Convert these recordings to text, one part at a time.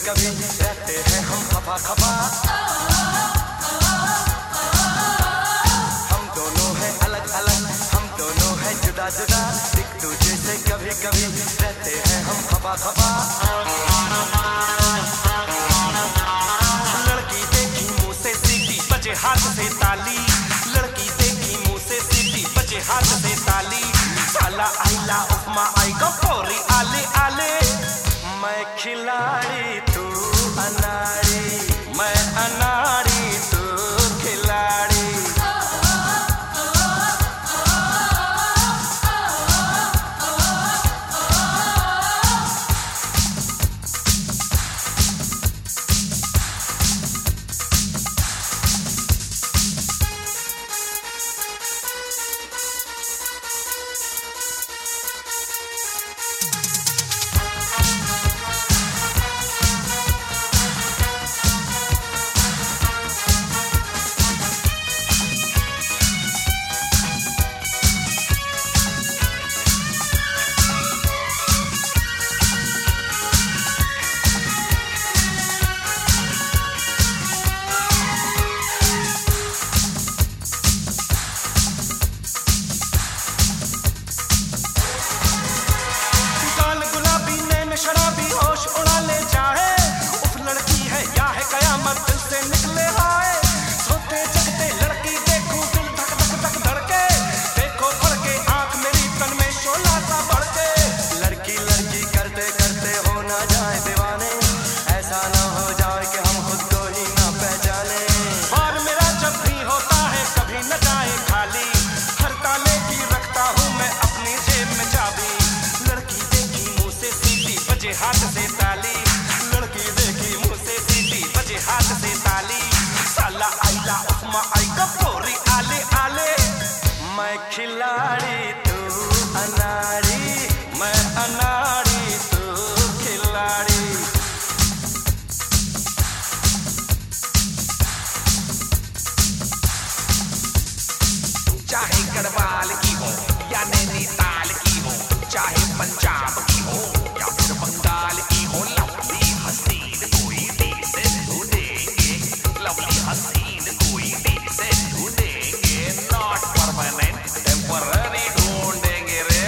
कभी रहते हैं हम खफा खफा। हम दोनों हैं अलग अलग, हम दोनों हैं जुदा जुदा, एक दूजे से कभी कभी रहते हैं हम खफा खफा। लड़की देखी मुंह से सीटी बजे हाथ से ताली, लड़की देखी मुंह से सीटी बजे हाथ से ताली। साला आइला उपमा आई गपोरी आले आले। मैं खिलाड़ी तू अनाड़ी, मैं अनाड़ी तू खिलाड़ी। हाथ से ताली, लड़की देखी मुंह से सीटी बजे हाथ से ताली। साला आइला उपमा आई गपोरी आले आले। मैं खिलाड़ी तू अनाड़ी, मैं अनाड़ी तू खिलाड़ी। चाहे गढ़वाल की हो या नैनीताल की हो, चाहे पंजाब की हो या फिर बंगाल की हो, लवली हसीन कोई दिल से ढूंढेंगे, लवली हसीन कोई दिल से ढूंढेंगे। नॉट परमानेंट टेम्पररी ढूंढेंगे रे।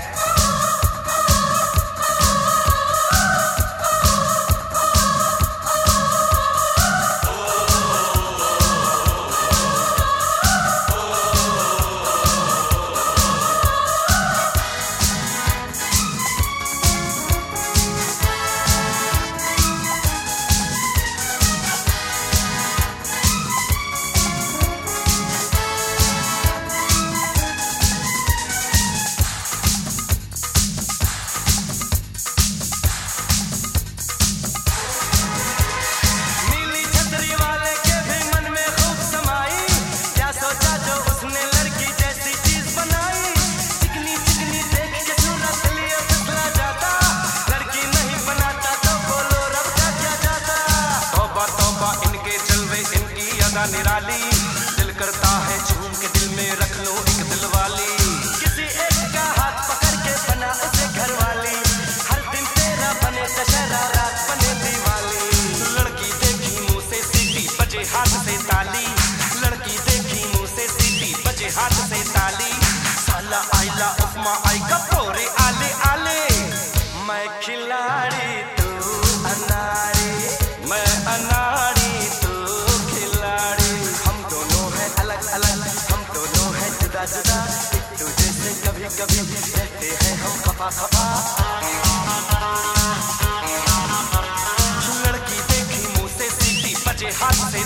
निराली दिल करता है झूम के दिल में रख लो एक दिल वाली। किसी एक का हाथ पकड़ के बना उसे घर वाली, हर दिन तेरा बने दशहरा रात बने दिवाली। लड़की देखी मुंह से सीटी बजे हाथ से ताली, लड़की देखी मुंह से सीटी बजे हाथ से ताली। साला आइला उपमा आई गपोरे आले आले। मैं खिलाड़ी तू अनाड़ी, मैं अनाड़ी जुदा, एक दूजे से कभी कभी रहते हैं हम खफा खफा। लड़की देखी मुंह से सीटी बजे हाथ से